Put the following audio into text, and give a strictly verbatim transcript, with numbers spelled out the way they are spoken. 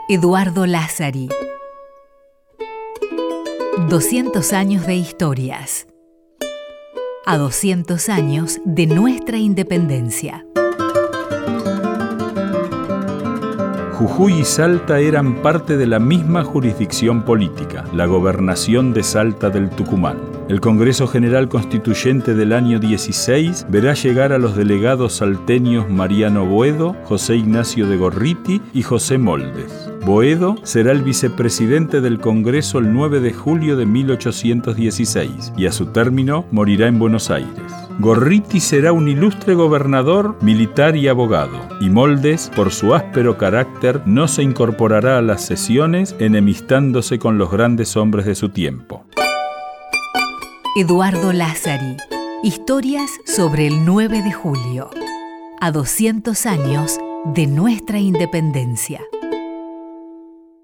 Eduardo Lázari. doscientos años de historias. A doscientos años de nuestra independencia. Jujuy y Salta eran parte de la misma jurisdicción política, la gobernación de Salta del Tucumán. El Congreso General Constituyente del año dieciséis verá llegar a los delegados salteños Mariano Boedo, José Ignacio de Gorriti y José Moldes. Boedo será el vicepresidente del Congreso el nueve de julio de mil ochocientos dieciséis y a su término morirá en Buenos Aires. Gorriti será un ilustre gobernador, militar y abogado, y Moldes, por su áspero carácter, no se incorporará a las sesiones enemistándose con los grandes hombres de su tiempo. Eduardo Lázari. Historias sobre el nueve de julio. A doscientos años de nuestra independencia.